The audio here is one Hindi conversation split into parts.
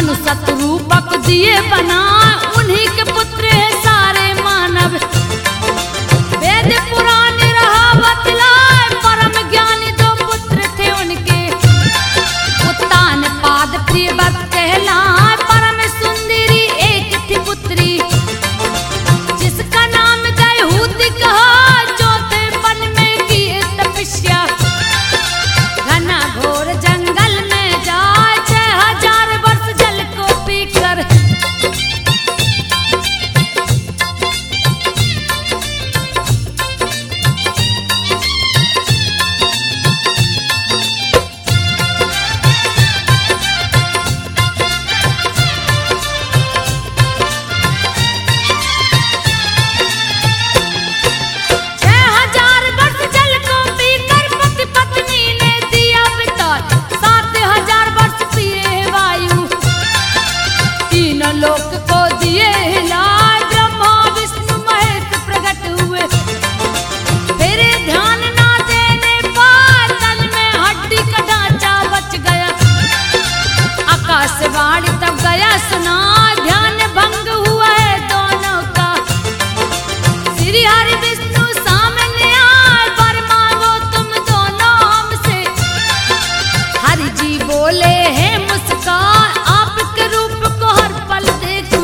मनु सतरूपक दिए बना, उन्हीं के पुत्र है सारे मानव। वेद पुराण रहा बतलाए, परम ज्ञानी दो पुत्र थे उनके। उत्तान पाद प्रियव्रत कहलाए, परम सुंदरी एक थी पुत्री। जिसका नाम दैहूति कहा, चौथे वन में किए तपस्या। घना घोर जंगल में जाए, 6000 वर्ष जल को पीकर। लोक को दिए हिलाए, ब्रह्मा विष्णु महेश प्रकट हुए। फिर ध्यान ना देने पर तन में हड्डी का ढांचा बच गया। आकाशवाणी तब गया सुना, ध्यान भंग हुआ है दोनों का। श्री हरि विष्णु सामने आए, वर मांगो तुम दोनों हमसे। हरि जी बोले हैं मुस्कान, आपके रूप को हर पल देखूं।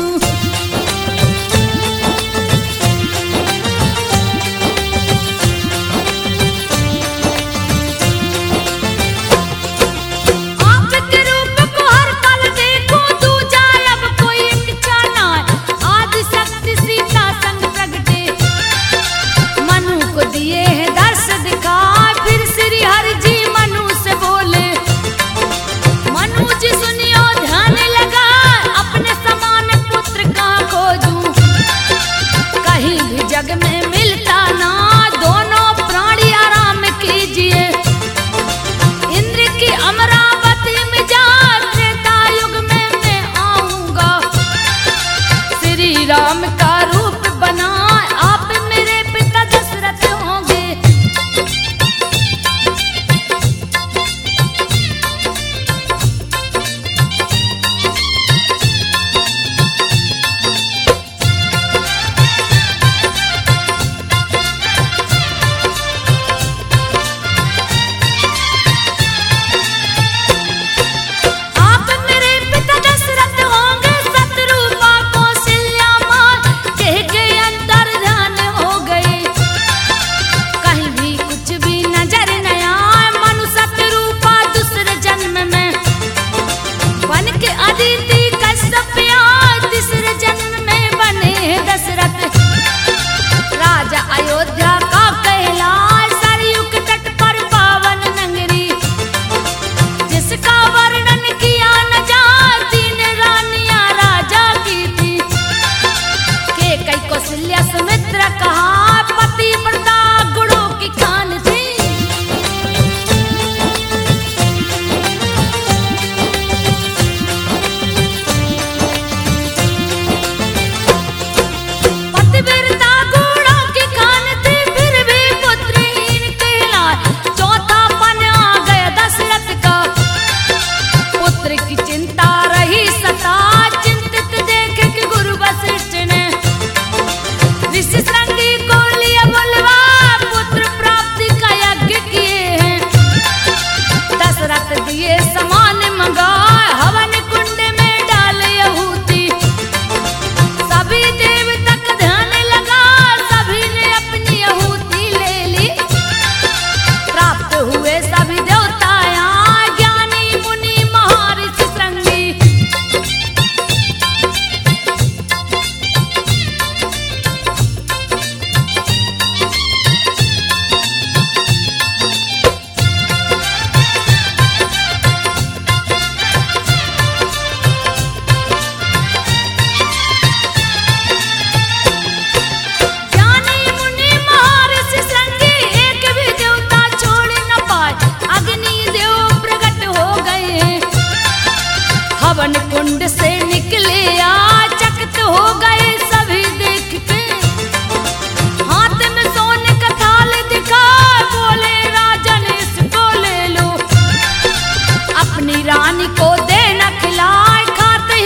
आपके रूप को हर पल देखूं, दूजा अब कोई इच्छा ना। आदि शक्ति सीता संग प्रगटे, मनु को दिए हैं दर्श दिखाए। फिर श्री हरि जी मनु से बोले, मनु जी सुनियो ध्यान लगा, अपने समान पुत्र कहाँ खोजूं। कहीं भी जग में मिलता ना, दोनों प्राणी आराम कीजिए। इंद्र की अमरावती में जा, त्रेता युग में मैं आऊंगा। श्री राम का रूप बना, आप मेरे पिता दशरथ होंगे। आप मेरे पिता दशरथ होंगे, शत्रुपा कौशल्या मां कह के अंतर ध्यान हो गए। कहीं भी कुछ भी नजर न आए, मनु शत्रुपा दूसरे जन्म में। बन के अदिति कश्यपिया, तीसरे जन्म में बने दशरथ। राजा अयोध्या का कहलाए, सरयू के तट पर पावन नगरी। जिसका वर्णन किया न जाए, 3 रानियां राजा की थी। कैकेयी कौशल्या सुमित्रा कहा, पतिव्रता गुणों की खान थी। पतिव्रता गुणों की खान थी, फिर भी पुत्रहीन कहलाए। चौथा पन आ गया दशरथ का, पुत्र की चिंता रही सता। चिंतित देखे कि गुरु वशिष्ठ ने ऋषि श्रृंगी को लिया बुलवा, पुत्र प्राप्ति का यज्ञ किए हैं। दशरथ दिए समान मंगाए, हवन कुंड में डाले आहुति। सभी देवता का ध्यान लगा, सभी ने अपनी आहुति ले ली। प्राप्त हुए सभी देवता यहाँ, ज्ञानी मुनि महर्षि श्रृंगी। ज्ञानी मुनि महर्षि श्रृंगी, एक भी देवता छोड़ न पाए। अग्नि देव प्रकट हो गए, हवन कुंड से निकले आ। चकित हो गए सभी देख के, हाथ में सोने का थाल दिखा। बोले राजन इसको ले लो, अपनी रानी को देना खिलाए। खाते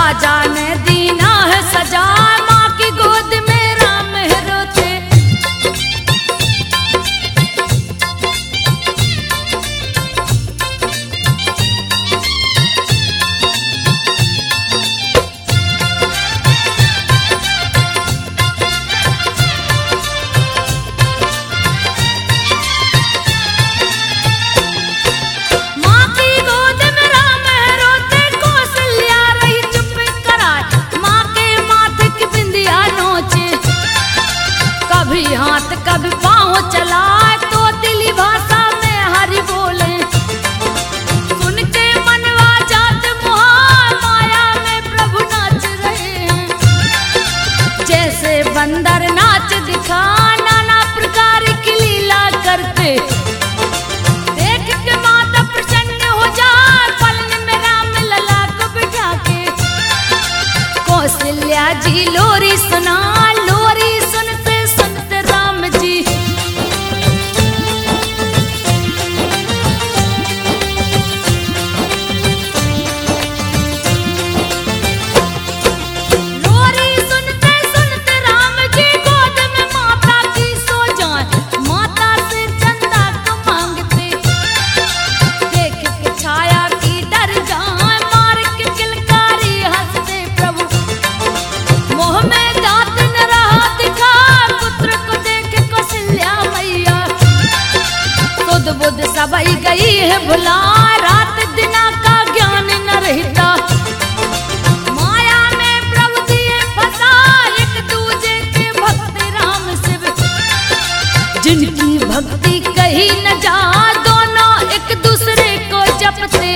राजा ने दीना है सजा, माँ की गोद में राम है रोते। माँ की गोद में राम है रोते, कौशल्या रही चुप कराए, माँ के माथे की बिंदिया नोचे। कभी हाथ कभी पाँव चलाए, तो दिली भाषा में हरि बोले। सुन के मनवा जात मुहार, माया में प्रभु नाच रहे हैं। जैसे बंदर नाच दिखा, नाना प्रकार की लीला करते। देख के माता प्रसन्न हो जाए, पलन में राम लला को बिठा के। कौशल्या जी लोरी सुना, लोरी सुनते सुनते राम जी। लोरी सुनते सुनते राम जी गोद में माता की सो जाए। माता से चंदा को मांगते, देख के छाया की डर जाए, मार के किलकारी हंसते प्रभु। मोह में दांत न रहा दिखा, पुत्र को देख कौशल्या मैया। सुध बुध सबई गई है भुला, रात दिना का ज्ञान न रहता। माया में प्रभु दिए फंसा, एक दूजे के भक्त राम शिव। जिनकी भक्ति कही न जा, दोनों एक दूसरे को जपते।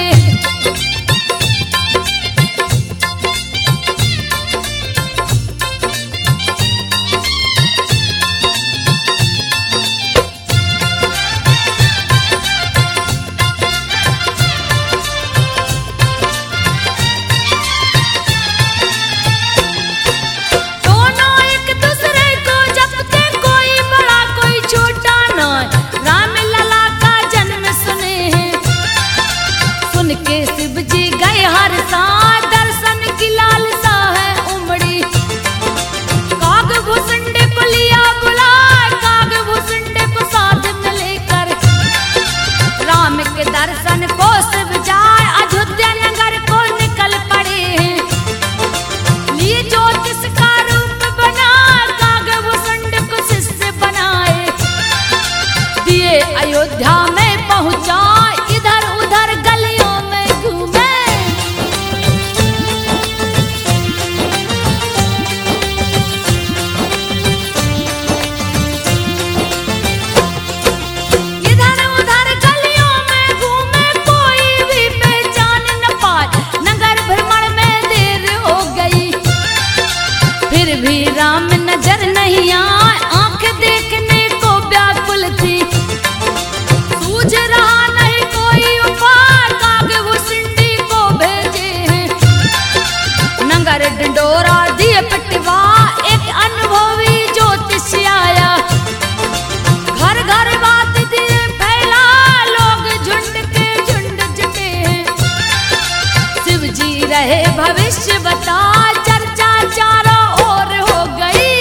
दोनों एक दूसरे को जपते, कोई बड़ा कोई छोटा न। राम लला का जन्म सुने हैं, सुन के शिव जी गए हर साथ, दर्शन की लालसा है उमड़ी। काग भुसुंड को लिया बुला, काग भुसुंड को साथ में लेकर। राम के दर्शन को शिव जाए, अयोध्या नगर को निकल पड़े हैं। लिए ज्योतिष का रूप बना, काग भुसुंड को शिष्य बनाए। दिए अयोध्या में पहुंचा, इधर उधर गलियों में घूमे। इधर उधर गलियों में घूमे, कोई भी पहचान न पाए। नगर भ्रमण में देर हो गई, फिर भी राम नजर नहीं आए। आंख देखने को व्याकुल थी, सूझ रहा नहीं कोई उपाय। काग भुसुंडी को भेजे हैं, नगर ढिंढोरा दिए पिटवा। एक अनुभवी ज्योतिष आया, घर घर बात दिए फैला। लोग झुंड के झुंड जुटे हैं, शिव जी रहे भविष्य बता। चर्चा चारों ओर हो गई,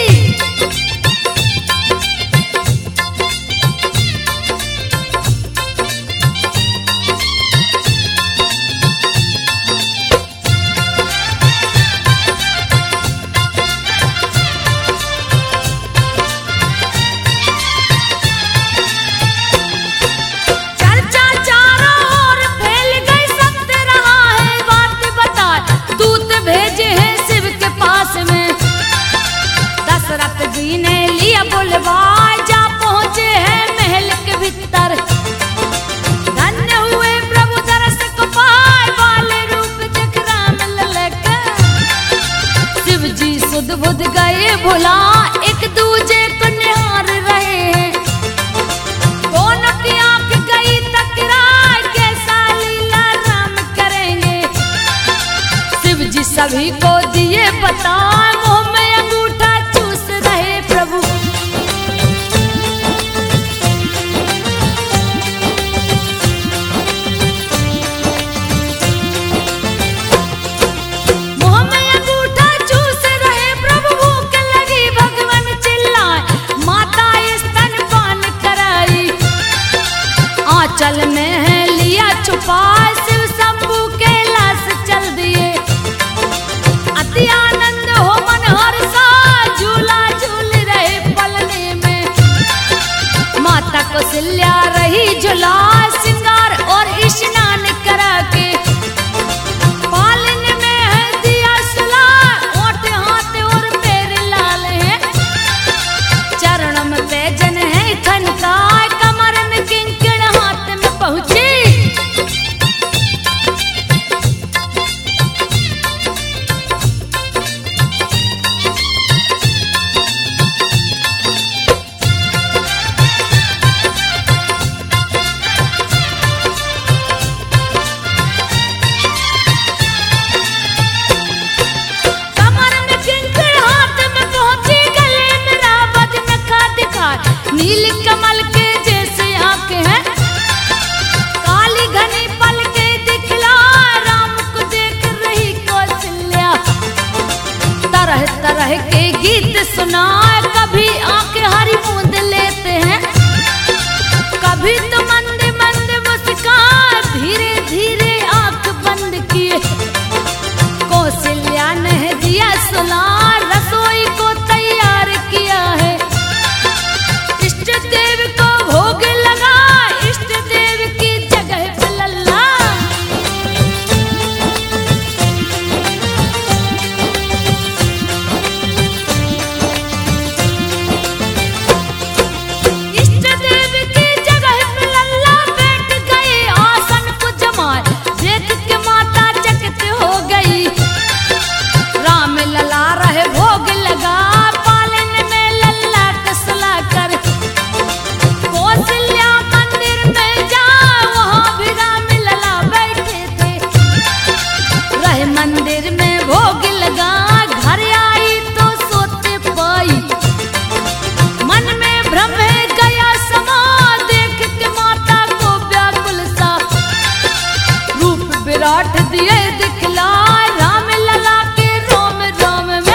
चर्चा चारों ओर फैल गई। सत्य रहा है बात बता, दूत भेजे हैं शिव के पास में। दशरथ जी ने लिया बुलवाए, जा पहुंचे हैं महल के भीतर। धन्य हुए प्रभु दरस को पाए, बाले रूप देख राम ललका। शिव जी सुध बुध गए भुला, एक दूजे को निहार रहे हैं। दोनों की आंख गई तकरार, कैसा लीला राम करेंगे। शिव जी सभी को दिए बता, मुंह में अंगूठा चूस रहे प्रभु। मुंह में कह के गीत सुनाए, कभी आंखें हरी मूंद लेते हैं, कभी तो मंद मंद मुस्कान, धीरे धीरे आंख बंद किए। कौशल्या ने दिया सुला, रसोई को तैयार किया है, इष्ट देव को भोग लगा, इष्ट देव की जगह पे लल्ला। इष्ट देव की जगह पे लल्ला बैठ गए आसन को जमाए, देख के माता चकित हो गई। राम लला रहे भोग लगा, पालन में लल्ला को सुलाकर। कौशल्या मंदिर में जा, वहाँ भी राम लला बैठे थे, रहे मंदिर में भोग लगा। घर आई तो सोते पाई, मन में भ्रम है गया समा, देख के माता को व्याकुल सा, रूप विराट दिए दिखलाए, राम लला के रोम रोम में।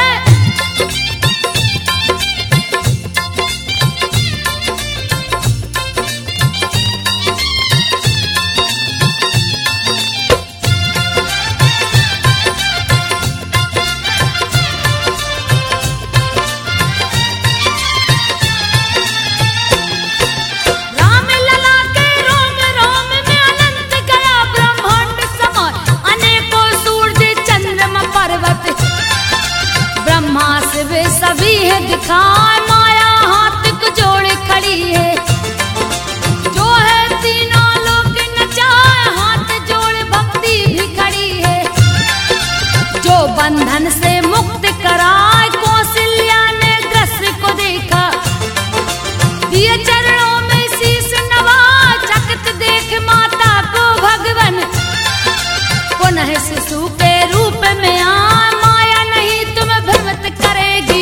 राम लला के रोम रोम में अनंत गया ब्रह्मांड समाए, अनेकों सूरज चंद्रमा पर्वत, ब्रह्मा से वे सभी है दिखाए। माया हाथ को जोड़े खड़ी है, जो है तीनों लोग नचाए, हाथ जोड़े भक्ति भी खड़ी है, जो बंधन से मुक्त कराए। कौशल्या ने दृश्य को देखा, दिए चरणों में शीश नवा, चकित देख माता को भगवन, पुनः शिशु के रूप में आ, माया नहीं तुम्हें भ्रमित करेगी।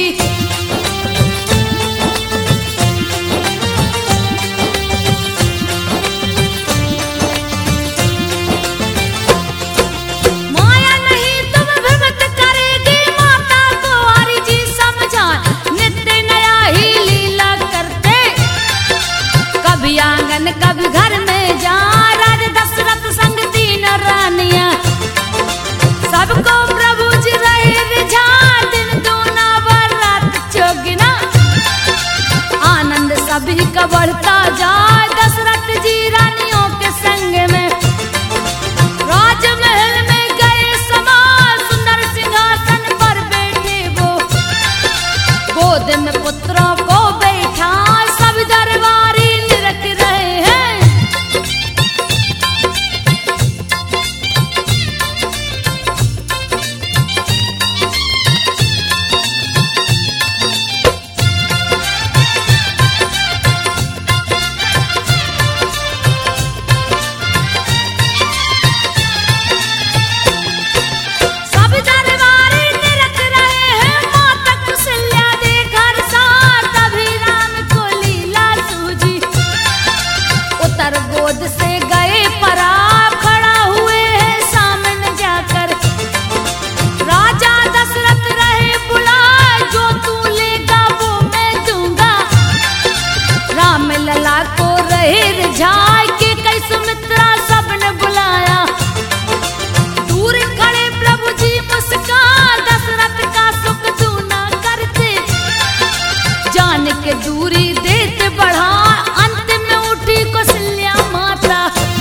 माया नहीं तुम्हें भ्रमित करेगी, माता को हरि जी समझाए, नित्य नया ही लीला करते, कभी आंगन कभी घर में जा। राजा दशरथ संग तीन रानियां, सबको प्रभु जी रहे रिझा, दिन दूना बर रात चौगुना, आनंद सभी का बढ़ता जाए। दशरथ जी रानियों के संग में राजमहल में गए समा, सुंदर सिंहासन पर बैठे वो, गोद में पुत्रों को बैठा, सब दरबारी निरख रहे हैं। सब दरबारी निरख रहे हैं, माता कौशल्या दे घर सा, तभी राम को लीला सूझी, उतर गोद से गए परा, खड़ा हुए हैं सामने जाकर। राजा दशरथ रहे बुला, जो तू लेगा वो मैं दूंगा, राम लला को रहे रिझाए, के कई सुमित्रा सबने बुलाया। दूर खड़े प्रभु जी मुस्कान, दशरथ का सुख दूना करते, जान के दूरी देते बढ़ा, अंत में उठी कौशल्या माता।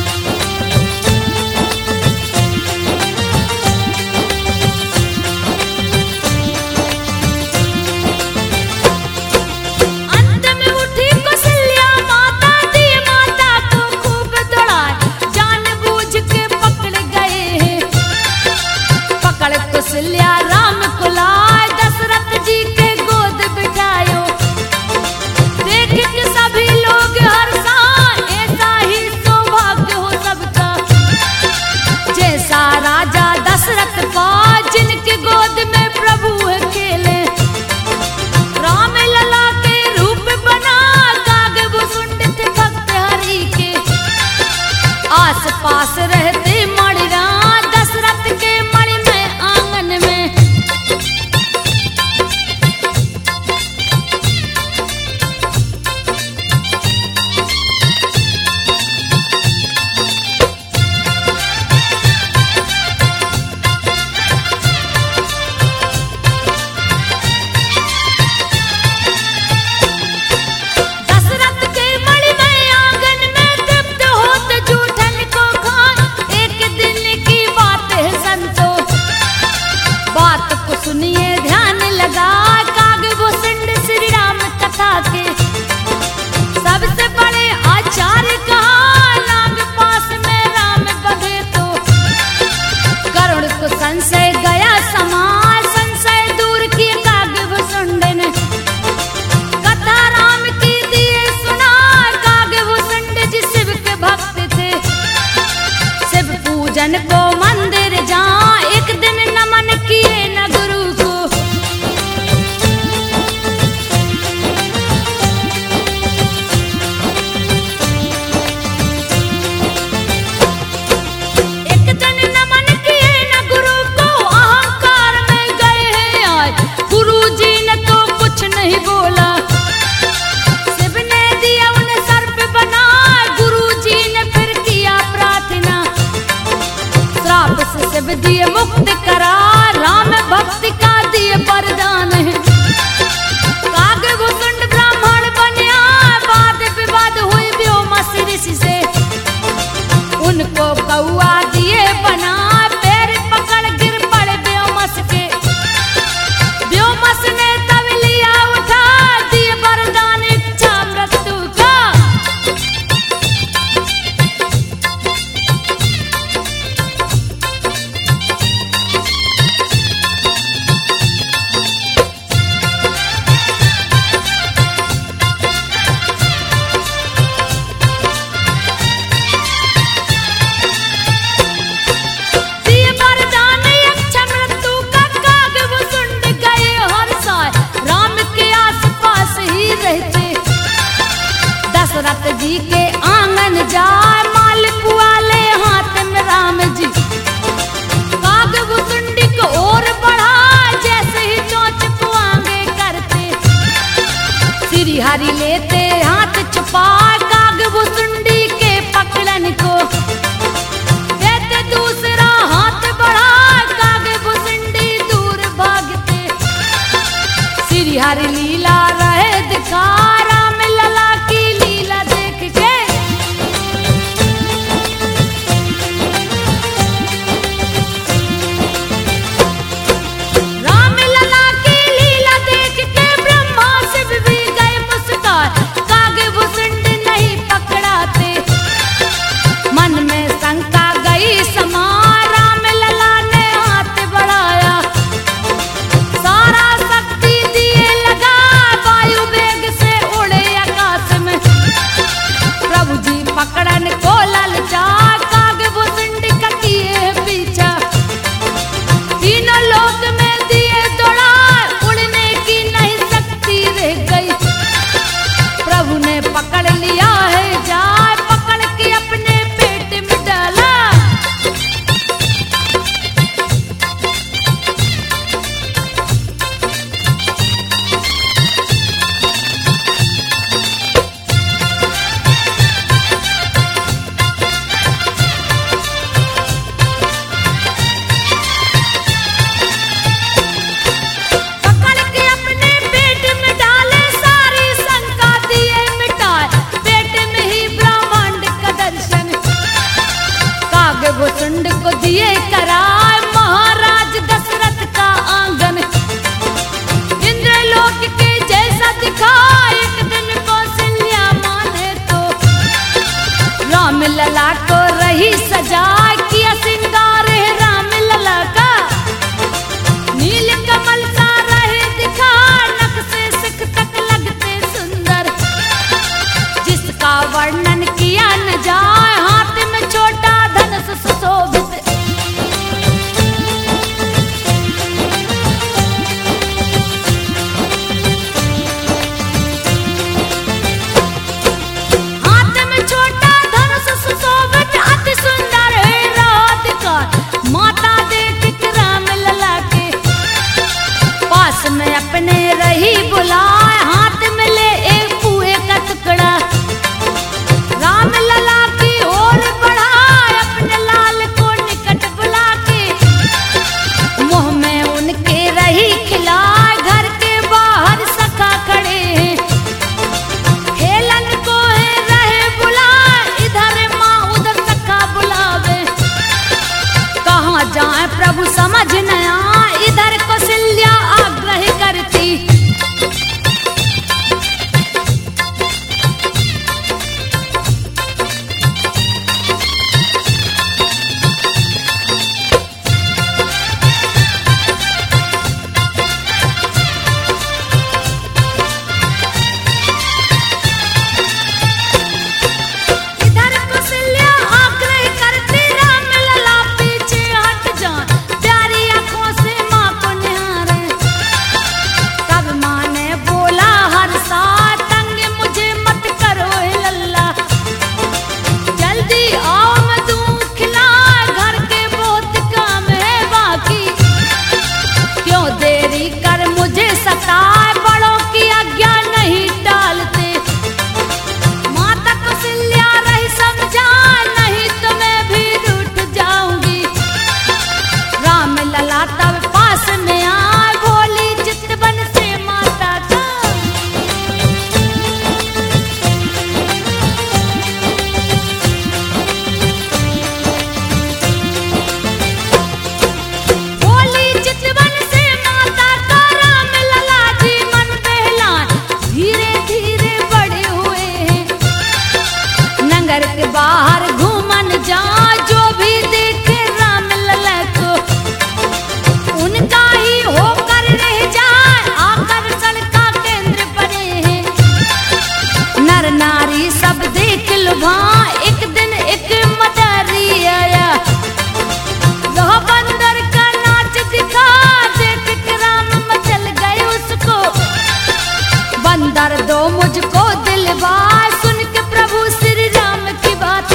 अंत में उठी कौशल्या माता, दिए माता को खूब दौड़ाए, जानबूझ के पकड़ गए हैं, पकड़ कौशल्या राम को लाए, दशरथ जी के गोद बिठायो, देख के सभी लोग हर्षाए, ऐसा ही सौभाग्य हो सबका, जैसा राजा दशरथ का, जिनके गोद में प्रभु है खेले। राम लला के रूप बना, काग भुसुंड थे भक्त हरि के, आस पास रहते मणिरा, दशरथ के मणि में आंगन में। रही खिलाए, घर के बाहर सखा खड़े हैं, हेलन को है रहे बुलाए, इधर माँ उधर सखा बुलावे, कहाँ जाए प्रभु समझ न आए, इधर कौशल्या आग्रह करती, बाहर घूमन जा, जो भी देखे राम लला को उनका ही होकर रह जाए, आकर्षण का केंद्र बने हैं, नर नारी सब देख लुभा, एक दिन एक मदारी आया, वह बंदर का नाच दिखा, देख के राम मचल गए उसको, बंदर दो मुझको दिलवा, सुन के प्रभु श्री राम की बातें,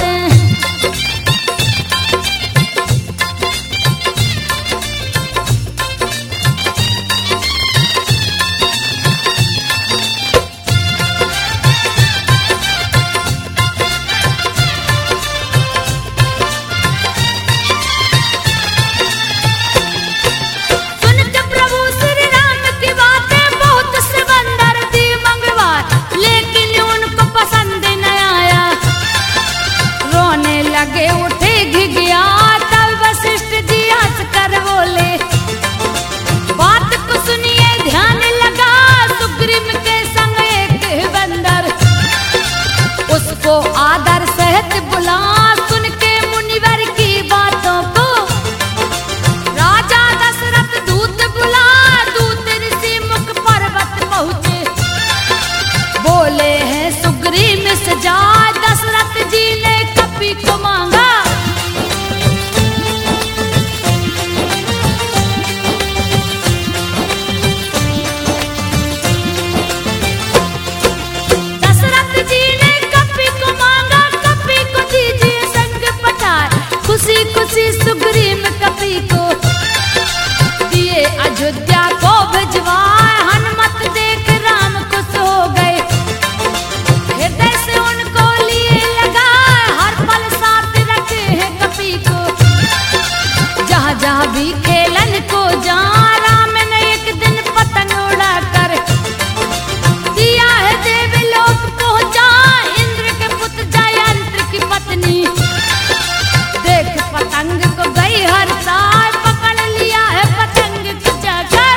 सुन के प्रभु श्री राम की बातें, बहुत से बंदर दी मंगवा, लेकिन उनको पसंद न आया, रोने लगे उठे घिघिया, तब वशिष्ठ जी हंस कर बोले, बात को सुनिए ध्यान लगा, सुग्रीव के संग एक बंदर, उसको आदर सहित बुला, सुन के मुनिवर की बातों को, राजा दशरथ दूत बुला, दूत ऋषि मुख पर्वत पहुँचे, बोले हैं सुग्रीव से जा, दशरथ जी ने कपि को मांगा, दशरथ जी ने कपि को मांगा, कपि को दीजिए संग पठाए, खुशी खुशी सुग्रीव कपि को दिए अयोध्या को भिजवाए, हनुमत देख राम खुश हो गए, हृदय से उनको लिए लगा, हर पल साथ रखे हैं कपि को, जहाँ जहाँ भी खेलन को जा, राम ने एक दिन पतंग उड़ा कर दिया है देवलोक पहुँचा, इंद्र के पुत्र जयंत्र की पत्नी, देख पतंग को गई हर साल, पकड़ लिया है पतंग को जाकर,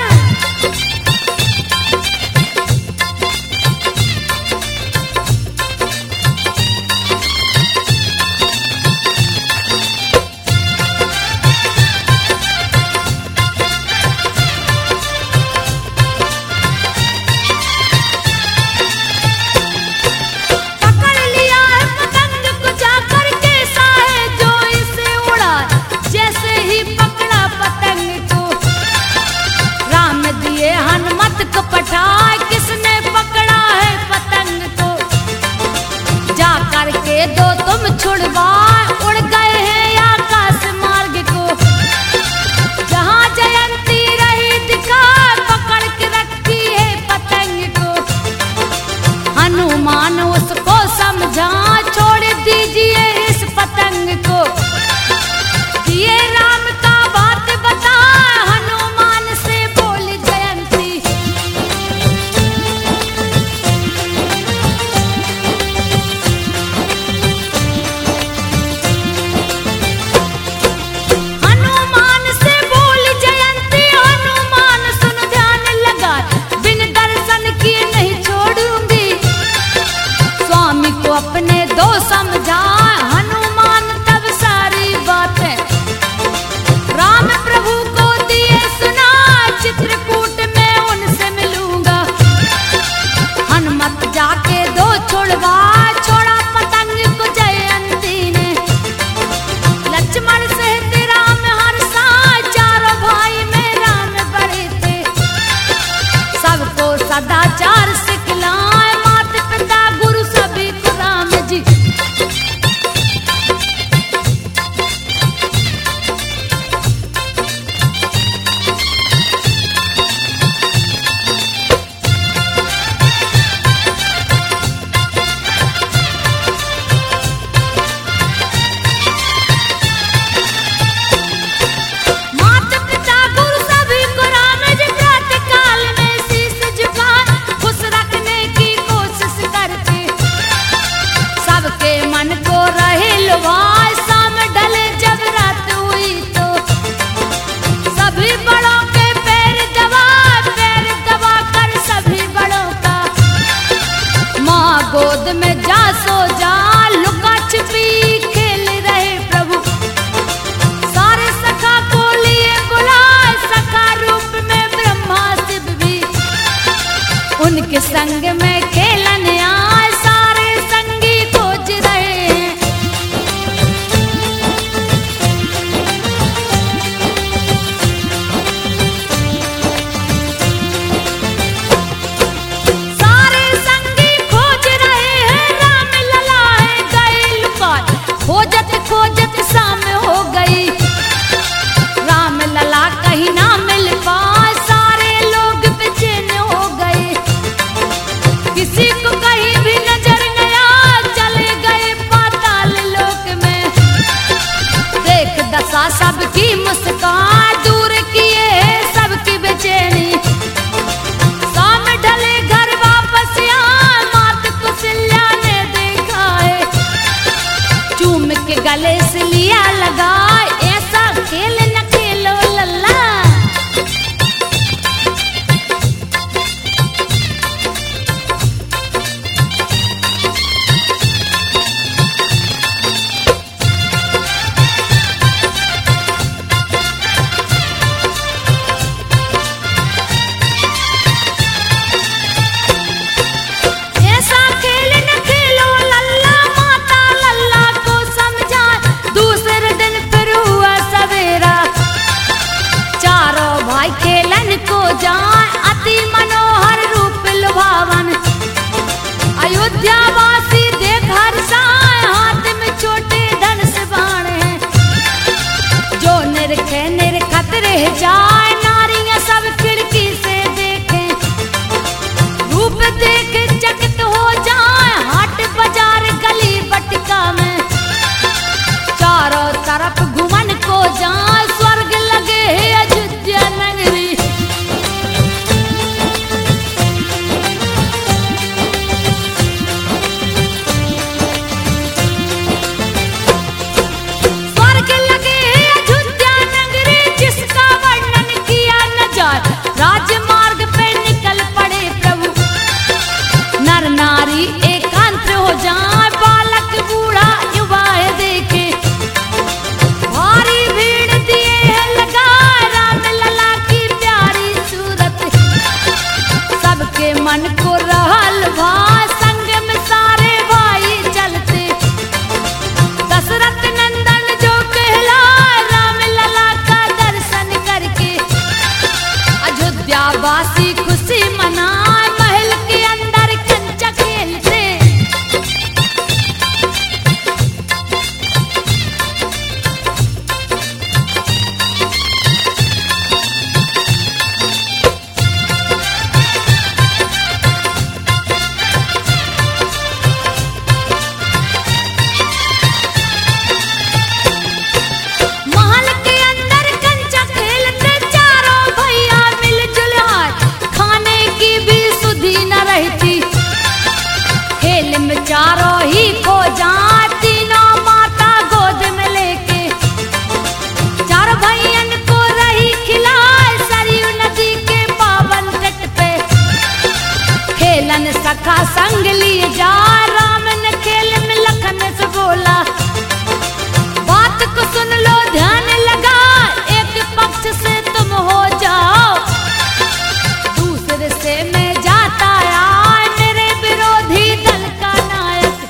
पकड़ लिया है पतंग को जाकर, कैसा है जो इसे उड़ा, जैसे ही पकड़ा पतंग को, राम दिए हनुमत को पठाए, किसने पकड़ा है पतंग को, जा करके दो तुम छुड़वा, उड़ गए हैं आकाश मार्ग को, जहाँ जयंती रही दिखा, पकड़ के रखी है पतंग को, हनुमान उसको समझा, छोड़ दीजिए इस पतंग को, दिए राम का बात बता, हनुमान से बोली मन को रहल भा संग में सारे भाई चलते। दशरथ नंदन जो कहला राम लला का दर्शन करके। अयोध्या वासी खुशी मनाए महल के अंदर कंचा खेलते। महल के अंदर कंचा खेलते चारों भैया मिलजुल हाथ, खाने की भी सुधि न रहती। खेल में चारों ही खो जाए तीनों माता गोद में लेके। चार भैयन को रही खिलाए सरयू नदी के पावन तट पे। खेलन सखा संग लिए जा राम ने खेल में लखन से बोला। बात को सुन लो ध्यान लगा, एक पक्ष से तुम हो जाओ, दूसरे से मैं जाता आए मेरे विरोधी दल का नायक।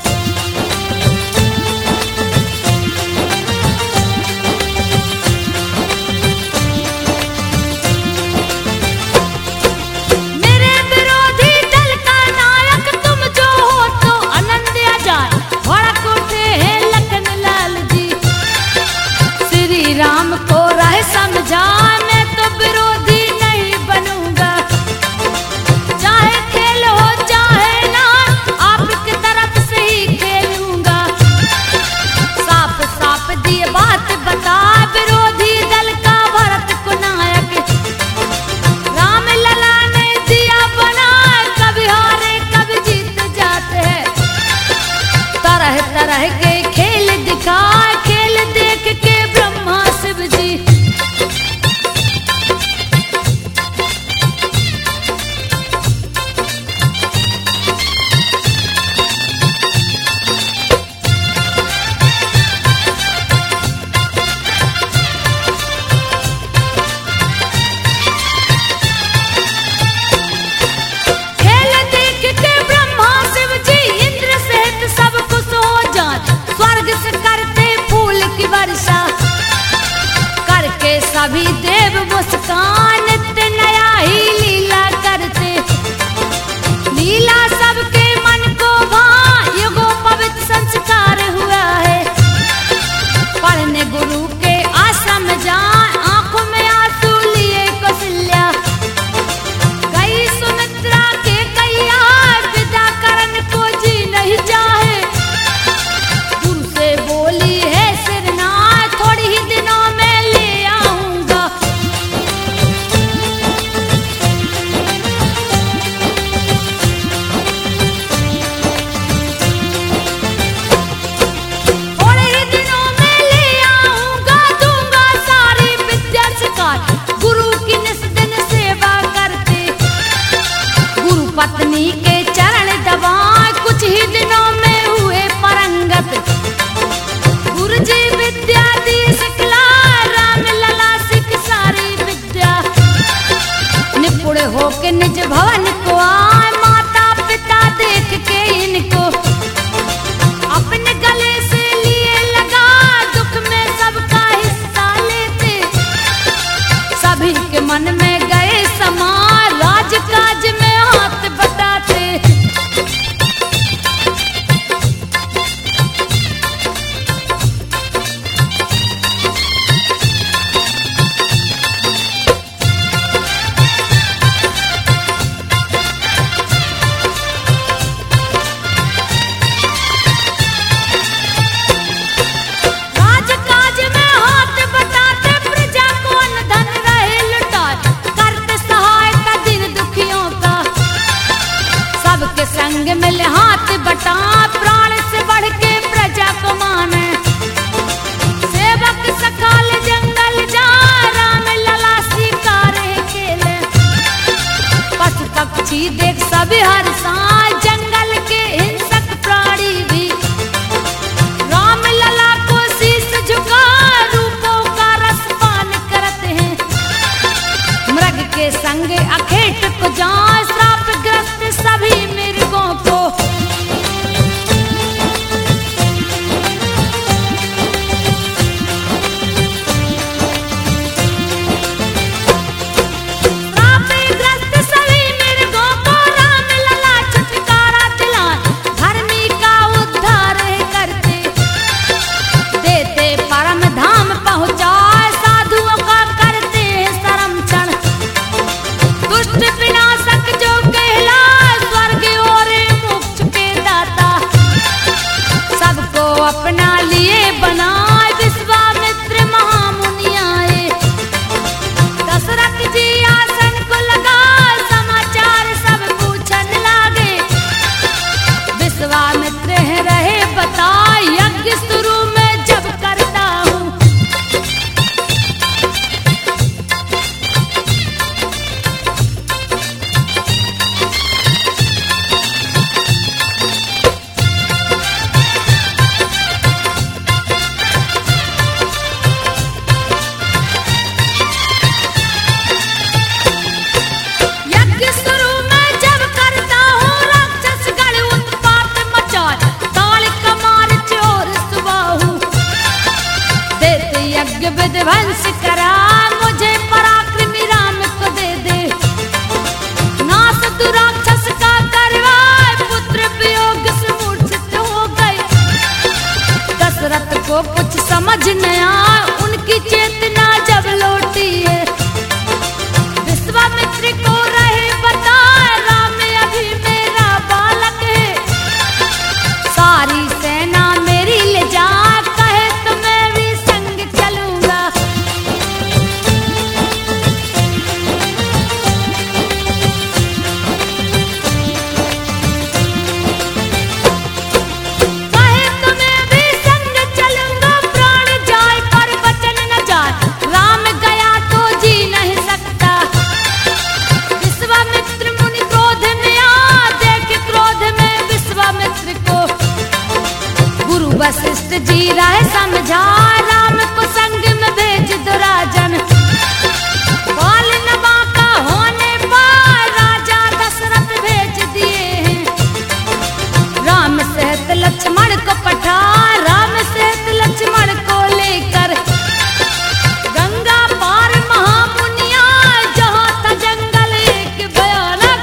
मेरे विरोधी दल का नायक तुम जो हो तो आनंद आ जाए। भड़क उठे हैं लखन लाल जी, श्री राम को राह समझा मैं तो विरोधी नहीं बनूंगा। चाहे खेल हो चाहे ना आपकी तरफ से ही खेलूंगा। साफ साफ दिए बात बता विरोधी दल का भरत को नायक। राम लला ने दिया बना कभी हारे कभी जीत जाते हैं। तरह तरह के खेल दिखाए खेल देख के ब्रह्मा शिव जी। खेल देख के ब्रह्मा शिव जी इंद्र सहित सब खुश हो जाए। स्वर्ग से करते फूल की वर्षा करके सभी देव मुस्कान नित्य नया ही लीला करते। लीला सबके मन को भा युगों पवित्र संस्कार हुआ है। पढ़ने गुरु के आश्रम जाए आंखों में आंसू लिए कौशल्या। गई सुमित्रा के कैया विदा करन को जी नहीं चाहे। गुरु से बोली है सिरनाथ थोड़ी ही दिनों में ले आऊंगा। थोड़े ही दिनों में ले आऊंगा, दूंगा सारी विद्या सिखाए। गुरु की निस दिन सेवा करते। गुरु पत्नी के चरण दबाए कुछ ही दिनों में हुए परंगत। गुरु जी विद्या दी सिखला राम लला सिख सारी विद्या। निपुण होके निज भवन को आए माता पिता देख के इनको। अपने गले से लिए लगा दुख में सबका हिस्सा लेते। सभी के मन में गए समा राजकाज में हाथ बटाते। राजकाज में हाथ बटाते प्रजा को अन्न धन रहे लुटाए। करते सहायता दिन दुखियों का सबके संग मिल हाथ बटा। प्राण से बढ़ के प्रजा को माने। सेवक सकाल जंगल जा राम लला शिकारे खेले। पशु पक्षी देख सभी हर सांझ जंगल के हिंसक प्राणी भी। राम लला को शीश झुका रूपों का रस पान करते हैं। मृग के संग अखेट को जाए श्रापग्रस्त सभी मृगों को। श्रापग्रस्त सभी मृगों को राम लला छुटकारा दिलाए, धर्मी का उद्धार करते, देते परम धाम पहुँचाए, साधुओं का करते संरक्षण, दुष्ट विनाशक जो कहलाए, स्वर्ग और मोक्ष के दाता, सबको अपना लिए बनाए, विश्वामित्र महामुनि आए, दशरथ जी आसन को लगाए, समाचार सब पूछन लागे, विश्वामित्र रहे बताए, यज्ञ शुरू में जब करता हूँ, यज्ञ शुरू में जब करता हूँ, राक्षस गण उत्पात मचाए, ताल कमार चोर सुबाहु, देते यज्ञ विध्वंस करा, मुझे पराक्रमी राम को दे दे, नाश दुराक्षस का करवाए, पुत्र वियोग से मूर्छित हो गए, दशरथ को कुछ समझ न आया, उनकी चेतना जब लौटी है, विश्वामित्र को रहे बताए, राम अभी मेरा बालक है, सारी सेना मेरी ले जा, कहे तो मैं भी संग चलूंगा, कहे तो मैं भी संग चलूंगा, प्राण जाए पर वचन न जाए, राम गया तो जी नहीं सकता, विश्वामित्र मुनि क्रोध में आ, देख क्रोध में विश्वामित्र को, गुरु वशिष्ठ जी राह समझा, राम को संग में भेज दो राजन, बाल नवा का होने पर राजा दशरथ भेज दिए हैं, राम सहित लक्ष्मण को पठा, राम सहित लक्ष्मण को लेकर, गंगा पार महामुनिया, जहाँ था जंगल एक भयानक,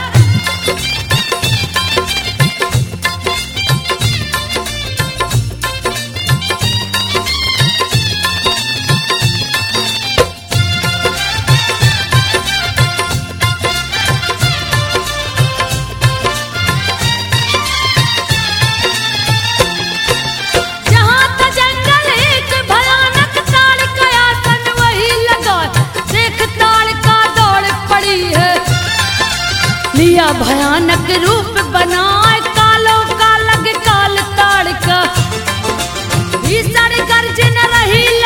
जहाँ था जंगल एक भयानक, ताड़ का आसन वही लगा, देख ताड़ का दौड़ पड़ी है, लिया भयानक रूप बनाए, कालों का लग काल ताड़ का, भीषण गर्जन रही